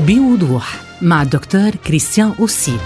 بوضوح مع الدكتور كريستيان أوسي.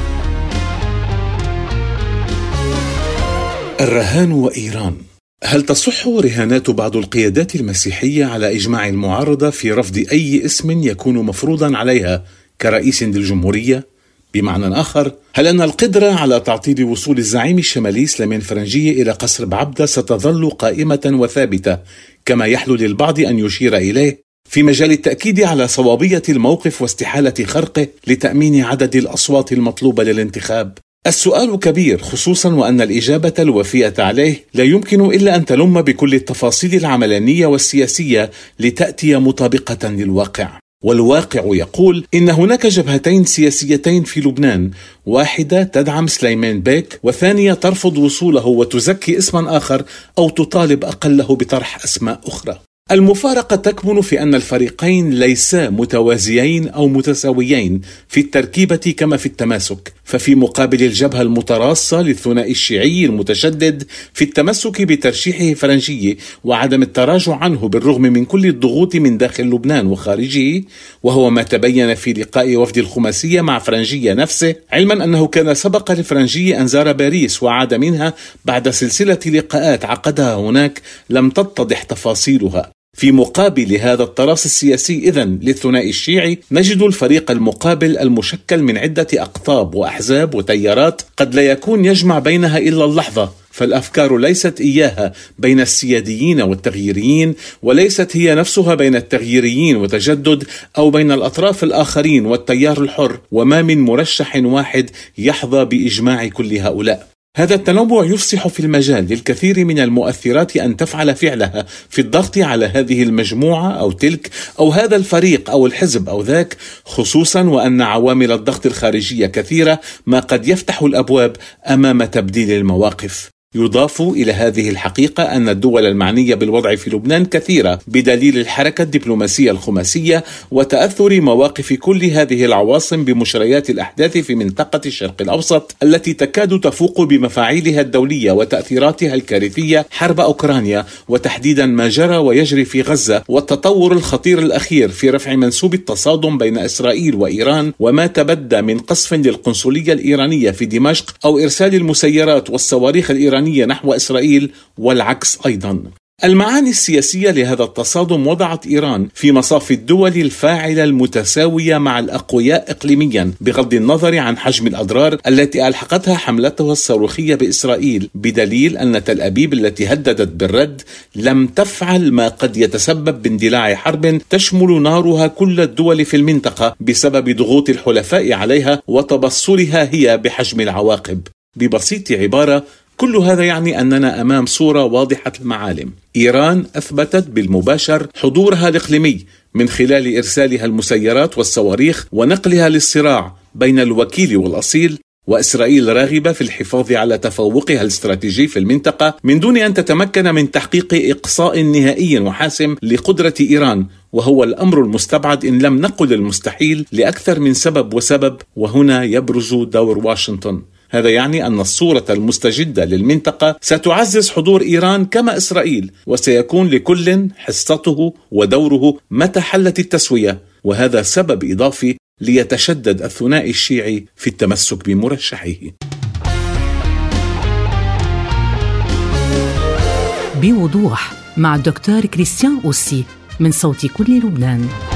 الرهان وإيران. هل تصح رهانات بعض القيادات المسيحية على إجماع المعارضة في رفض أي اسم يكون مفروضا عليها كرئيس للجمهورية؟ بمعنى آخر، هل أن القدرة على تعطيل وصول الزعيم الشمالي سليمان فرنجية إلى قصر بعبدة ستظل قائمة وثابتة كما يحلو للبعض أن يشير إليه في مجال التأكيد على صوابية الموقف واستحالة خرقه لتأمين عدد الأصوات المطلوبة للانتخاب؟ السؤال كبير، خصوصا وأن الإجابة الوفية عليه لا يمكن إلا أن تلم بكل التفاصيل العملانية والسياسية لتأتي مطابقة للواقع. والواقع يقول إن هناك جبهتين سياسيتين في لبنان، واحدة تدعم سليمان بيك وثانية ترفض وصوله وتزكي اسما آخر أو تطالب أقله بطرح أسماء أخرى. المفارقة تكمن في أن الفريقين ليسا متوازيين أو متساويين في التركيبة كما في التماسك، ففي مقابل الجبهة المتراصة للثنائي الشيعي المتشدد في التمسك بترشيحه فرنجية وعدم التراجع عنه بالرغم من كل الضغوط من داخل لبنان وخارجه، وهو ما تبين في لقاء وفد الخماسية مع فرنجية نفسه، علما أنه كان سبق لفرنجية أن زار باريس وعاد منها بعد سلسلة لقاءات عقدها هناك لم تتضح تفاصيلها. في مقابل هذا التراص السياسي إذن للثنائي الشيعي نجد الفريق المقابل المشكل من عدة أقطاب وأحزاب وتيارات قد لا يكون يجمع بينها إلا اللحظة، فالأفكار ليست إياها بين السياديين والتغييريين، وليست هي نفسها بين التغييريين وتجدد أو بين الأطراف الآخرين والتيار الحر، وما من مرشح واحد يحظى بإجماع كل هؤلاء. هذا التنوع يفسح في المجال للكثير من المؤثرات أن تفعل فعلها في الضغط على هذه المجموعة أو تلك أو هذا الفريق أو الحزب أو ذاك، خصوصا وأن عوامل الضغط الخارجية كثيرة ما قد يفتح الأبواب أمام تبديل المواقف. يضاف إلى هذه الحقيقة أن الدول المعنية بالوضع في لبنان كثيرة بدليل الحركة الدبلوماسية الخماسية وتأثر مواقف كل هذه العواصم بمشريات الأحداث في منطقة الشرق الأوسط التي تكاد تفوق بمفاعيلها الدولية وتأثيراتها الكارثية حرب أوكرانيا، وتحديدا ما جرى ويجري في غزة والتطور الخطير الأخير في رفع منسوب التصادم بين إسرائيل وإيران، وما تبدى من قصف للقنصلية الإيرانية في دمشق أو إرسال المسيرات والصواريخ الإيرانية نحو إسرائيل والعكس أيضا. المعاني السياسية لهذا التصادم وضعت إيران في مصاف الدول الفاعلة المتساوية مع الأقوياء إقليميا بغض النظر عن حجم الأضرار التي ألحقتها حملتها الصاروخية بإسرائيل، بدليل أن تل أبيب التي هددت بالرد لم تفعل ما قد يتسبب باندلاع حرب تشمل نارها كل الدول في المنطقة بسبب ضغوط الحلفاء عليها وتبصرها هي بحجم العواقب. ببسيط عبارة، كل هذا يعني أننا أمام صورة واضحة المعالم. إيران أثبتت بالمباشر حضورها الإقليمي من خلال إرسالها المسيرات والصواريخ ونقلها للصراع بين الوكيل والأصيل، وإسرائيل راغبة في الحفاظ على تفوقها الاستراتيجي في المنطقة من دون أن تتمكن من تحقيق إقصاء نهائي وحاسم لقدرة إيران، وهو الأمر المستبعد إن لم نقل المستحيل لأكثر من سبب، وهنا يبرز دور واشنطن. هذا يعني أن الصورة المستجدة للمنطقة ستعزز حضور إيران كما إسرائيل، وسيكون لكل حصته ودوره متى حلت التسوية، وهذا سبب إضافي ليتشدد الثنائي الشيعي في التمسك بمرشحه. بوضوح مع الدكتور كريستيان أوسي من صوت كل لبنان.